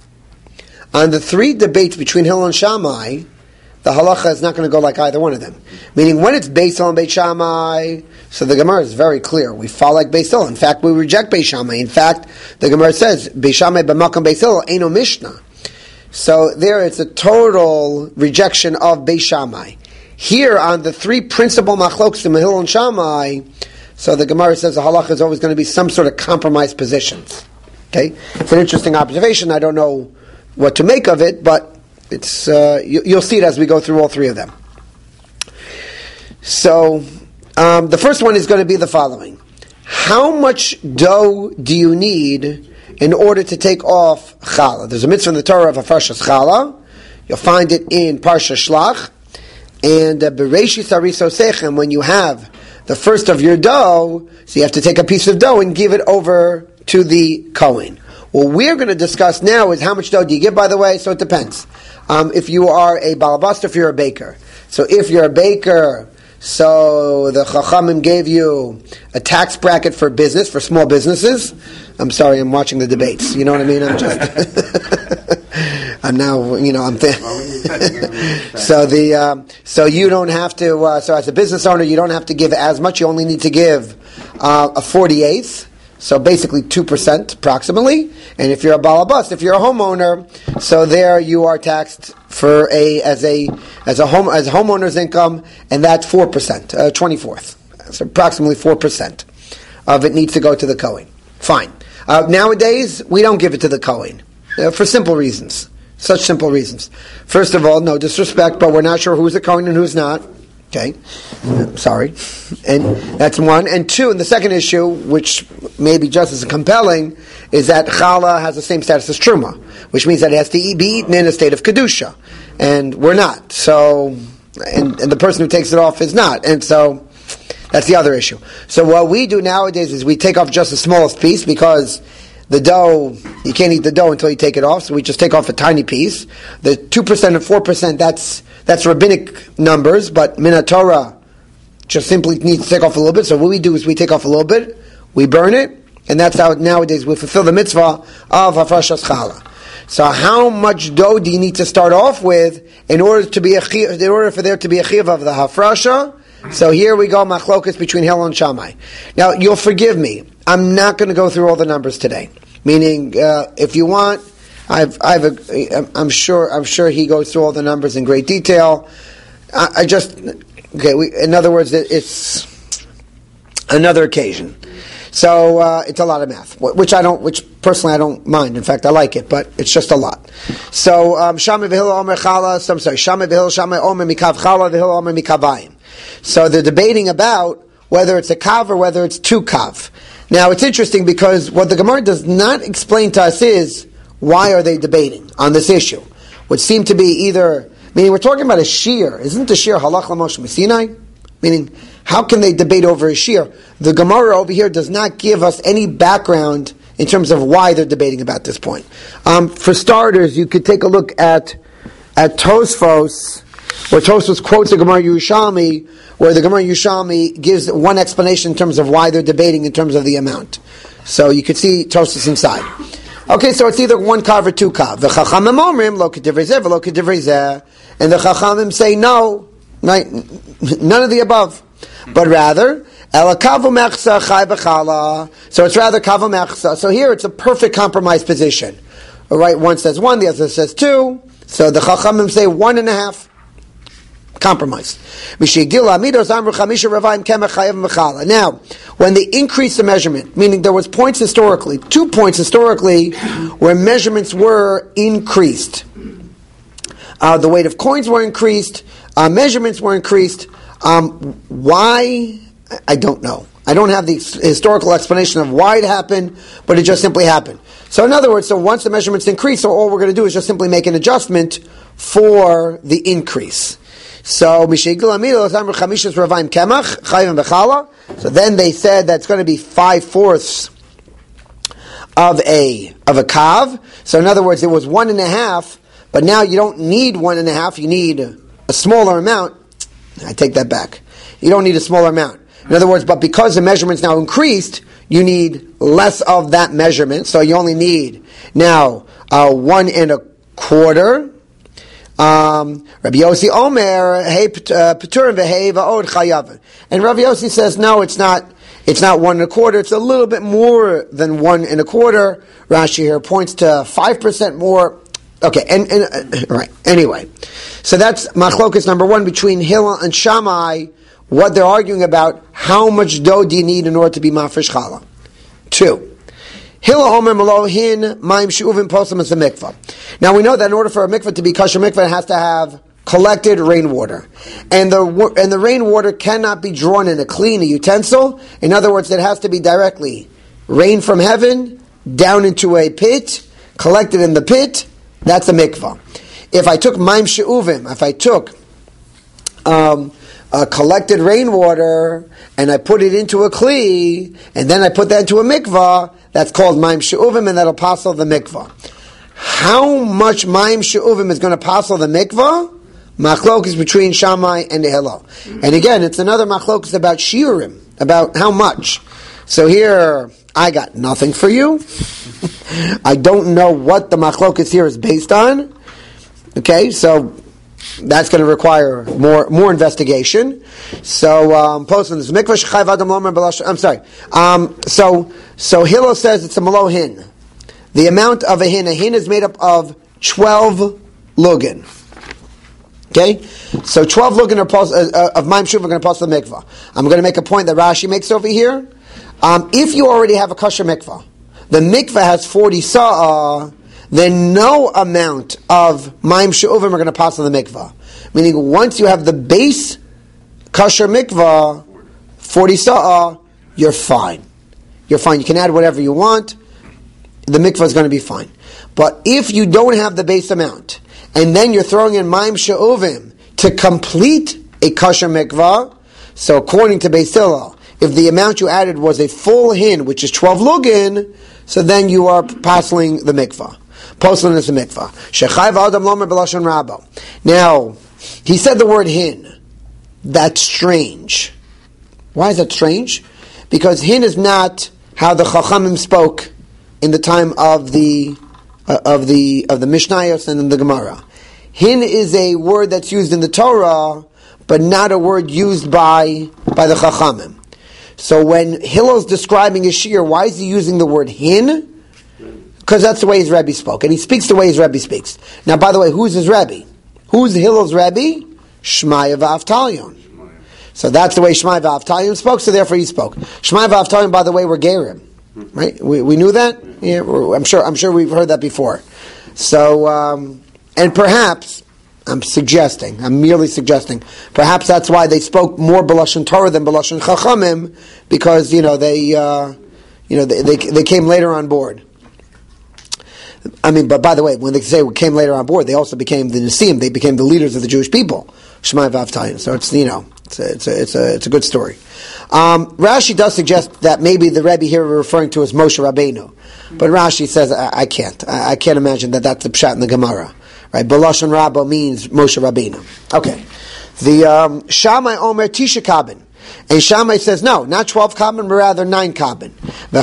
A: On the three debates between Hillel and Shammai, the halacha is not going to go like either one of them. Meaning, when it's Beis Hillel and Beit Shammai, so the Gemara is very clear. We follow like Beis Hillel. In fact, we reject Beit Shammai. In fact, the Gemara says, Beit Shammai b'makam Beis Hillel eino Mishnah. So there it's a total rejection of Beis Shammai. Here, on the three principal machloksim, Hillel and Shammai, so the Gemara says the halacha is always going to be some sort of compromised positions. Okay? It's an interesting observation. I don't know what to make of it, but it's uh, you, you'll see it as we go through all three of them. So, um, the first one is going to be the following. How much dough do you need in order to take off challah? There's a mitzvah in the Torah of Hafrashas challah. You'll find it in Parsha Shlach. And uh, Bereshis Hariso Sechem, when you have the first of your dough, so you have to take a piece of dough and give it over to the Kohen. What we're going to discuss now is how much dough do you give, by the way, so it depends. Um, if you are a balabasta, if you're a baker. So if you're a baker, so the Chachamim gave you a tax bracket for business, for small businesses. I'm sorry, I'm watching the debates. You know what I mean? I'm just... I'm now, you know, I'm th- so the um, so you don't have to. Uh, so as a business owner, you don't have to give as much. You only need to give uh, a forty-eighth. So basically two percent approximately. And if you're a balabas, if you're a homeowner, so there you are taxed for a as a as a home as a homeowner's income, and that's four percent, uh, twenty-fourth. So approximately four percent of it needs to go to the Kohen. Fine. Uh, nowadays, we don't give it to the Kohen uh, for simple reasons. Such simple reasons. First of all, no disrespect, but we're not sure who's a Kohen and who's not. Okay, sorry. And that's one. And two, and the second issue, which may be just as compelling, is that challah has the same status as truma, which means that it has to be eaten in a state of kedusha, and we're not. So, and, and the person who takes it off is not. And so, that's the other issue. So what we do nowadays is we take off just the smallest piece, because the dough, you can't eat the dough until you take it off, so we just take off a tiny piece. The two percent and four percent, that's that's rabbinic numbers, but Minatorah just simply needs to take off a little bit. So what we do is we take off a little bit, we burn it, and that's how nowadays we fulfill the mitzvah of Hafrashas Challah. So how much dough do you need to start off with in order to be a in order for there to be a chiyuv of the hafrasha? So here we go, machlokas between Hillel and Shammai. Now you'll forgive me. I'm not going to go through all the numbers today. Meaning, uh, if you want, I've, I've, a, I'm sure, I'm sure he goes through all the numbers in great detail. I, I just, okay. We, in other words, it's another occasion. So uh, it's a lot of math, which I don't, which personally I don't mind. In fact, I like it, but it's just a lot. So um, Shammai v'Hillel omer chala. So I'm sorry, Shammai v'Hillel Shammai omer mikav chala v'Hillel omer mikavayim. So they're debating about whether it's a kav or whether it's two kav. Now it's interesting because what the Gemara does not explain to us is why are they debating on this issue, which seemed to be either, meaning we're talking about a shear. Isn't the shear halach l'moshe Sinai? Meaning, how can they debate over a shear? The Gemara over here does not give us any background in terms of why they're debating about this point. Um, for starters, you could take a look at at Tosfos, where Tosfos quotes the Gemara Yerushalmi, where the Gemara Yerushalmi gives one explanation in terms of why they're debating in terms of the amount. So you could see Tosfos inside. Okay, so it's either one kav or two kav. The Chachamim omrim lo k'divrei zeh v'lo k'divrei zeh, and the Chachamim say no, right, none of the above, but rather ela kavu mechsa chai b'chala. So it's rather kavu mechsa. So here it's a perfect compromise position. All right, one says one, the other says two. So the Chachamim say one and a half. Compromise. Now, when they increase the measurement, meaning there was points historically, two points historically, where measurements were increased. Uh, the weight of coins were increased, uh, measurements were increased. Um, why? I don't know. I don't have the historical explanation of why it happened, but it just simply happened. So in other words, so once the measurements increase, so all we're going to do is just simply make an adjustment for the increase. So so then they said that's going to be five fourths of a of a kav. So in other words, it was one and a half, but now you don't need one and a half. You need a smaller amount. I take that back. You don't need a smaller amount. In other words, but because the measurement's now increased, you need less of that measurement. So you only need now uh, one and a quarter. Um, Rabbi Yossi Omer, hey Peturim v'hei va'od chayavin, and Rabbi Yossi says no, it's not. It's not one and a quarter. It's a little bit more than one and a quarter. Rashi here points to five percent more. Okay, and, and uh, right. Anyway, so that's machlokas number one between Hillel and Shammai. What they're arguing about: how much dough do you need in order to be mafresh challah? Two. Hillel Omer Malohin Maim She'uvim Posam as a mikvah. Now we know that in order for a mikvah to be kosher mikvah, it has to have collected rainwater, and the and the rainwater cannot be drawn in a clean a utensil. In other words, it has to be directly rain from heaven down into a pit, collected in the pit. That's a mikvah. If I took Maim She'uvim, if I took um, uh, collected rainwater and I put it into a kli, and then I put that into a mikvah, that's called Maim She'uvim, and that'll passel the mikvah. How much Maim She'uvim is going to passel the mikvah? Machlok is between Shammai and Hillel. And again, it's another machlok is about shiurim, about how much. So here, I got nothing for you. I don't know what the machlok here is based on. Okay, so that's going to require more more investigation. So, um, post on this mikvah shechayv adam lomer b'lash. I'm sorry. Um, so, so Hillel says it's a malohin. The amount of a hin, a hin is made up of twelve lugin. Okay, so twelve lugin are pos- uh, of Maim She'uvim are going to pass the mikvah. I'm going to make a point that Rashi makes over here. Um, if you already have a kosher mikvah, the mikvah has forty sa'ah, then no amount of Maim She'uvim are going to pass on the mikvah. Meaning, once you have the base kosher mikvah, forty sa'ah, you're fine. You're fine. You can add whatever you want. The mikvah is going to be fine. But if you don't have the base amount, and then you're throwing in Maim She'uvim to complete a kosher mikvah, so according to Beis Hillel, if the amount you added was a full hin, which is twelve lugin, so then you are passing the mikvah. Postlin is the mikvah. Shechayv adam lomer b'lashon rabo. Now, he said the word hin. That's strange. Why is that strange? Because hin is not how the Chachamim spoke in the time of the uh, of the of the Mishnayos and in the Gemara. Hin is a word that's used in the Torah, but not a word used by by the Chachamim. So when Hillel's describing his shiur, why is he using the word hin? Because that's the way his Rebbe spoke, and he speaks the way his Rebbe speaks. Now, by the way, who's his Rebbe? Who's Hillel's Rebbe? Shmaya v'Avtalion. So that's the way Shmaya v'Avtalion spoke, so therefore he spoke. Shmaya v'Avtalion, by the way, were Gerim. Right? We, we knew that? Yeah, I'm sure I'm sure we've heard that before. So, um, and perhaps, I'm suggesting, I'm merely suggesting, perhaps that's why they spoke more B'lashon Torah than B'lashon Chachamim, because, you know, they, uh, you know, they, they, they came later on board. I mean, but by the way, when they say we came later on board, they also became the Nisim, they became the leaders of the Jewish people. Shmaya v'Avtalion. So it's, you know, it's a, it's a, it's a, it's a good story. Um, Rashi does suggest that maybe the Rebbe here we're referring to as Moshe Rabbeinu. But Rashi says, I, I can't. I, I can't imagine that that's the pshat in the Gemara. Right? B'lashon Rabba means Moshe Rabbeinu. Okay. The um, Shammai Omer Tisha Kabin. And Shammai says, no, not twelve kabin, but rather nine kabin. So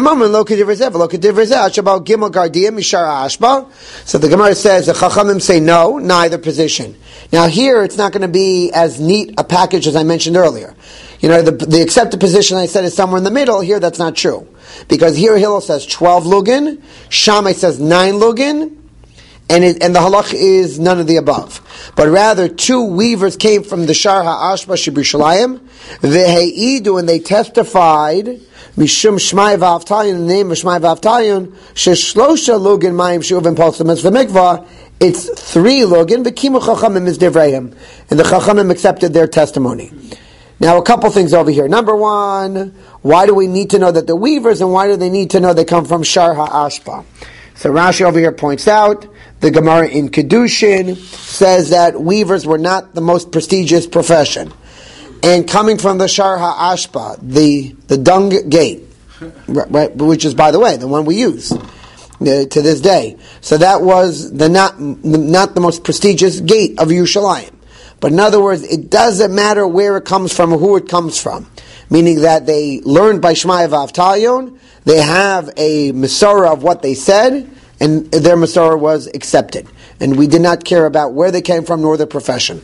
A: the Gemara says, the Chachamim say no, neither position. Now here, it's not going to be as neat a package as I mentioned earlier. You know, the, the accepted position I said is somewhere in the middle. Here, that's not true. Because here Hillel says twelve lugin, Shammai says nine lugin, and it, and the halach is none of the above. But rather, two weavers came from the Shar HaAshba Shibrishalayim, V'heidu, and they testified, Mishum Shmaya v'Avtalion, in the name of Shmaya v'Avtalion, Sheshlosha lugin mayim shuvim polsim es v'mikvah, it's three lugin, V'kimu chachamim is divrayim, and the chachamim accepted their testimony. Now, a couple things over here. Number one, why do we need to know that they're weavers, and why do they need to know they come from Shar HaAshba? So Rashi over here points out, the Gemara in Kedushin says that weavers were not the most prestigious profession. And coming from the Shar HaAshba, the, the dung gate, right, which is, by the way, the one we use uh, to this day. So that was the not, not the most prestigious gate of Yerushalayim. But in other words, it doesn't matter where it comes from or who it comes from. Meaning that they learned by Shmaya v'Avtalion, they have a Masorah of what they said, and their Masorah was accepted. And we did not care about where they came from nor their profession.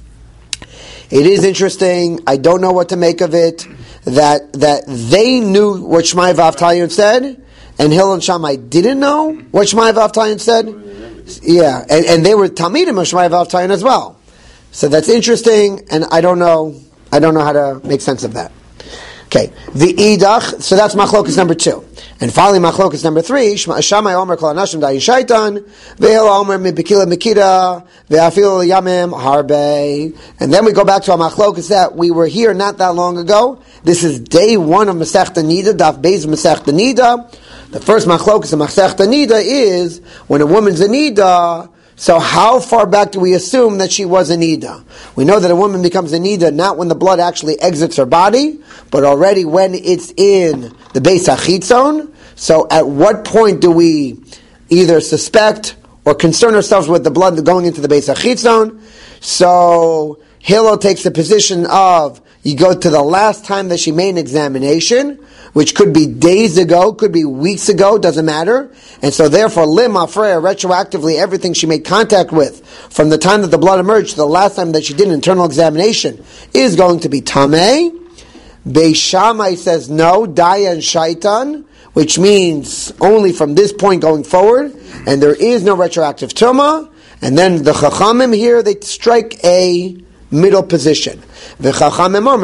A: It is interesting, I don't know what to make of it, that that they knew what Shmaya v'Avtalion said, and Hillel and Shammai didn't know what Shmaya v'Avtalion said. Yeah, and, and they were Talmidim of Shmaya v'Avtalion as well. So that's interesting, and I don't know, I don't know how to make sense of that. Okay, the idach. So that's machlokas number two, and finally machlokas number three. Shammai Omer kol anashim dayin shaitan, ve'Hillel Omer mibekila mikida, ve'afil yamim harbe. And then we go back to our machlokas that we were here not that long ago. This is day one of Masechta Nida, daf beis Masechta Nida. The first machlokas of Masechta Nida is when a woman's a nida. So how far back do we assume that she was a nida? We know that a woman becomes a nida not when the blood actually exits her body, but already when it's in the Beis HaChitzon. So at what point do we either suspect or concern ourselves with the blood going into the Beis HaChitzon? So Hillel takes the position of you go to the last time that she made an examination, which could be days ago, could be weeks ago, doesn't matter. And so therefore, lim afreya, retroactively, everything she made contact with from the time that the blood emerged to the last time that she did an internal examination is going to be tameh. Beis Shammai says no, daya and shaitan, which means only from this point going forward, and there is no retroactive tumah. And then the chachamim here, they strike a middle position. And so therefore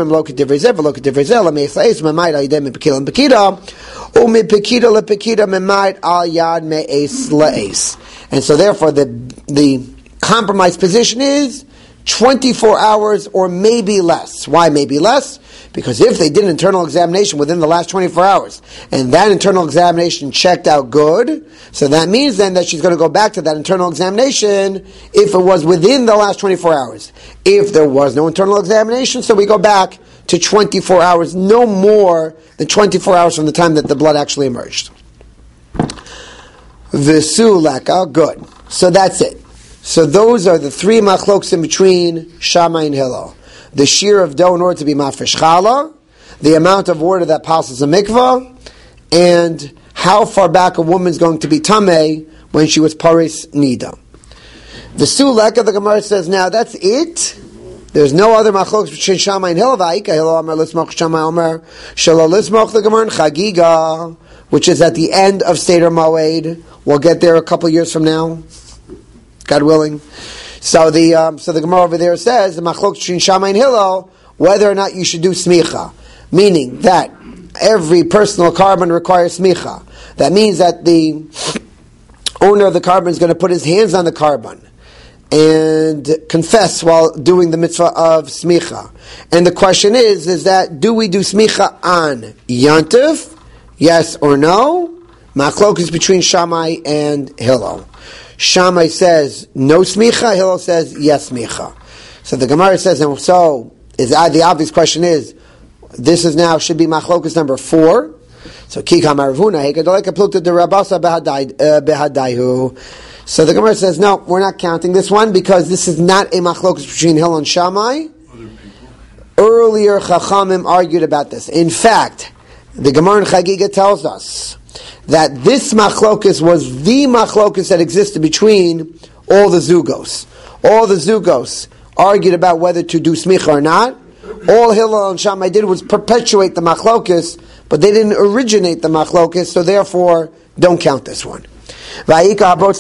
A: the the compromised position is twenty-four hours or maybe less. Why maybe less? Because if they did an internal examination within the last twenty-four hours, and that internal examination checked out good, so that means then that she's going to go back to that internal examination if it was within the last twenty-four hours. If there was no internal examination, so we go back to twenty-four hours, no more than twenty-four hours from the time that the blood actually emerged. V'sulaka, good. So that's it. So those are the three machloks in between Shammai and Hillel. The shear of dough in order to be mafresh challah, the amount of water that passes a mikvah, and how far back a woman's going to be tameh when she was Paris Nida. The Sulek, the Gemara says, now that's it. There's no other machlokes between Shammai and Hillel. Va'ika Hillel Amar Lismoch, Shammai Amar Shelo Lismoch, the Gemara in Chagiga, which is at the end of Seder Moed. We'll get there a couple years from now, God willing. So the um, so the Gemara over there says the machlokes between Shammai and Hillel, whether or not you should do smicha, meaning that every personal carbon requires smicha. That means that the owner of the carbon is going to put his hands on the carbon and confess while doing the mitzvah of smicha. And the question is, is that, do we do smicha on Yantiv? Yes or no? Machlok is between Shammai and Hillel. Shammai says no smicha, Hillel says yes smicha. So the Gemara says, and so is the obvious question is, this is now, should be machlokus number four. So kikam arvuna, hekadoleka plukta de rabasa behadaihu. So the Gemara says, no, we're not counting this one because this is not a machlokus between Hillel and Shammai. Earlier Chachamim argued about this. In fact, the Gemara in Chagiga tells us that this machlokus was the machlokus that existed between all the zugos. All the zugos argued about whether to do smicha or not. All Hillel and Shammai did was perpetuate the machlokus, but they didn't originate the machlokus, so therefore don't count this one. So the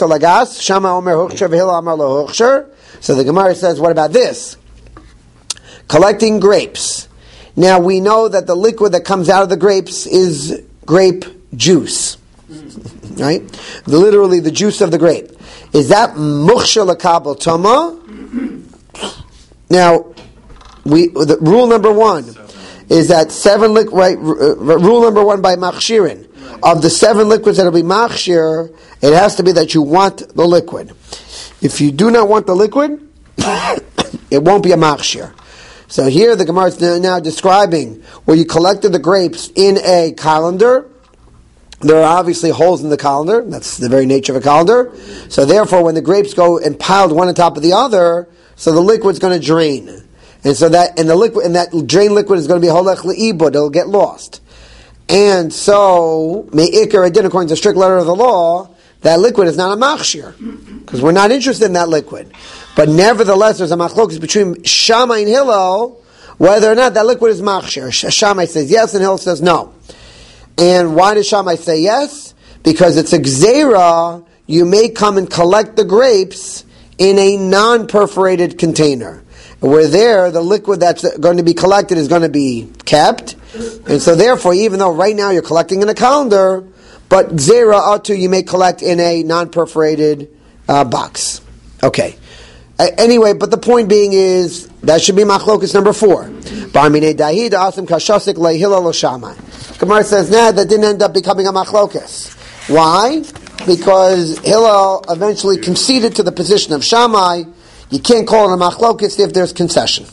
A: Gemara says, what about this? Collecting grapes. Now we know that the liquid that comes out of the grapes is grape juice. Right? Literally the juice of the grape. Is that mukhsha l'kabel tama? Now, we the, rule number one is that seven liquid, right, uh, rule number one by machshirin. Of the seven liquids that will be machshir, it has to be that you want the liquid. If you do not want the liquid, it won't be a machshir. So here the Gemara is now describing where you collected the grapes in a colander. There are obviously holes in the colander. That's the very nature of a colander. So therefore, when the grapes go and piled one on top of the other, so the liquid's going to drain. And so that, and the liquid, and that drained liquid is going to be holech le'ibud. It'll get lost. And so, me'ikar adin, according to the strict letter of the law, that liquid is not a machshir. Because we're not interested in that liquid. But nevertheless, there's a machlokus between Shammai and Hillel, whether or not that liquid is machshir. Shammai says yes, and Hillel says no. And why does Shammai say yes? Because it's a gzeira, you may come and collect the grapes in a non-perforated container. Where there, the liquid that's going to be collected is going to be kept. And so therefore, even though right now you're collecting in a colander, but gzeira atu you may collect in a non-perforated uh, box. Okay. Uh, anyway, but the point being is, that should be machlokus number four. Gemara says, nah, that didn't end up becoming a machlokus. Why? Because Hillel eventually conceded to the position of Shammai. You can't call it a machlokus if there's concession.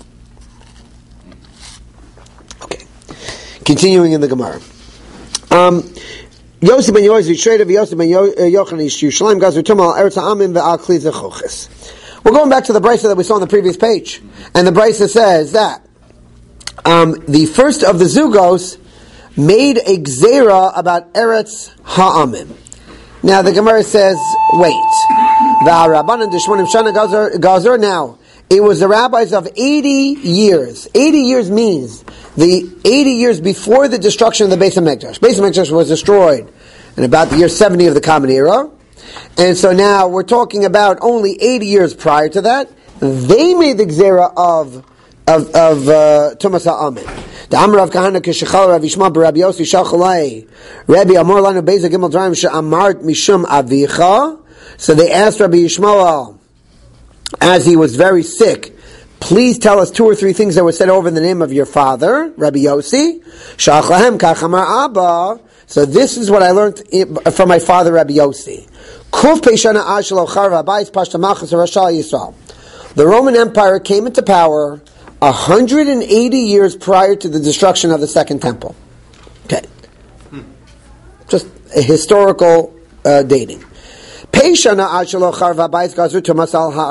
A: Okay. Continuing in the Gemara. Um, Yosef ben Yoez Yishreda v'Yosef ben Yochanan Yishushalaim Gazer Tumal Eretz Ha'amim ve'Al Kli Zechoches. We're going back to the brisa that we saw on the previous page. And the brisa says that um, the first of the Zugos made a gzeira about Eretz Ha'amim. Now the Gemara says, wait. Now, it was the rabbis of eighty years. eighty years means the eighty years before the destruction of the Beis HaMikdash. Beis HaMikdash was destroyed in about the year seventy of the Common Era. And so now we're talking about only eighty years prior to that. They made the gzera of of of uh, Tumas HaAmin. The Amar of Kahana Kishachal Rav Yishma Rabbi Yossi Shalchalei Rabbi Amor Lanu Beza Gimel Draim She'amart Mishum Avicha. So they asked Rabbi Yishmael, as he was very sick, please tell us two or three things that were said over in the name of your father, Rabbi Yossi. Shalchlahem Kachamar Abba. So this is what I learned from my father, Rabbi Yossi. The Roman Empire came into power one hundred eighty years prior to the destruction of the Second Temple. Okay. Just a historical uh, dating. And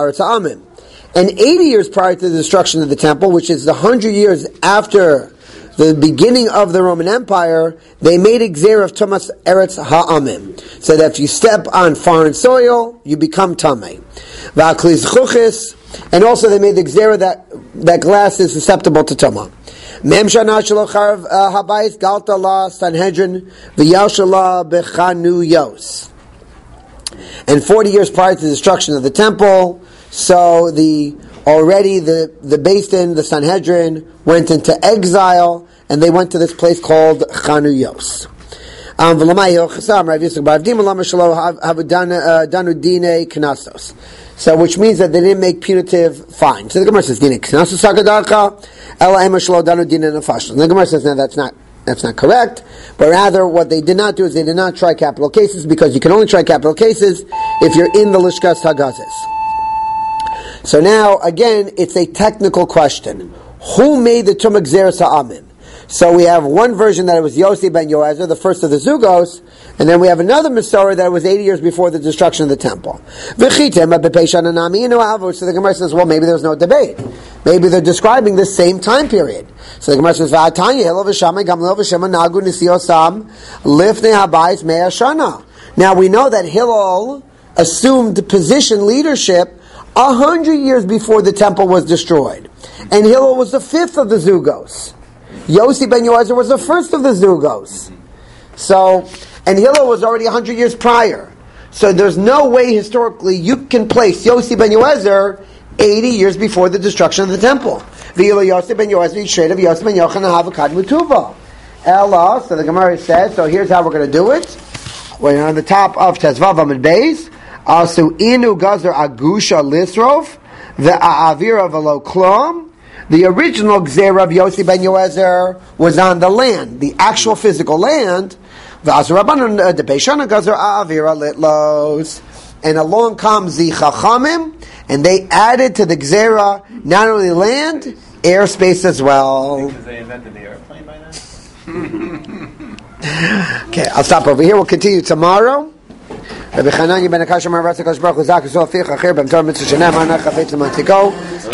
A: eighty years prior to the destruction of the Temple, which is the one hundred years after the beginning of the Roman Empire, they made a gzera of Tumas Eretz Ha'amim. So that if you step on foreign soil, you become Tameh. Va'aklis Chuchis, and also they made the gzera that, that glass is susceptible to Tumah. Mem shana shelo charav habayis galta la Sanhedrin v'yashala bechanu yos. And forty years prior to the destruction of the temple, so the already the the Beis Din, the Sanhedrin, went into exile, and they went to this place called Chanu Yos. Um, so, which means that they didn't make punitive fines. So the Gemara says, "Dine knasos hagadarcha, ela ema shelo danu dine nefashos." The Gemara says, "No, that's not that's not correct. But rather, what they did not do is they did not try capital cases, because you can only try capital cases if you're in the Lishkas Hagazis." So now, again, it's a technical question: who made the Tumah Gzeras Ha'amim? So we have one version that it was Yossi ben Yoezer, the first of the Zugos, and then we have another Masorah that was eighty years before the destruction of the temple. So the Gemara says, well, maybe there's no debate. Maybe they're describing the same time period. So the Gemara says, now we know that Hillel assumed position leadership a hundred years before the temple was destroyed. And Hillel was the fifth of the Zugos. Yossi ben Yoezer was the first of the Zugos. So, and Hillel was already a hundred years prior. So there's no way historically you can place Yossi ben Yoezer eighty years before the destruction of the temple. Yossi ben Yoezer, Yishrei of Yossi ben Yochanan Havakad Mutuva. Ella, so the Gemara says, so here's how we're going to do it. We're on the top of Tezvav Amid Beis. Also, inu gazer agusha lisrov, the a'avira v'lo klom. The original gzera of Yossi ben Yoezer was on the land, the actual physical land. V'azurabanan the beishana gazer a'avira litlos. And along comes the chachamim, and they added to the gzera not only land, airspace as well.
B: Because they invented the airplane by now.
A: Okay, I'll stop over here. We'll continue tomorrow. Rabbi Chananya ben Akashim Rav Tzakash Baruch Hu Zakas Ofiach Acher B'Mtar Mitzvah Shanam Anach Chavetz L'Mantiko.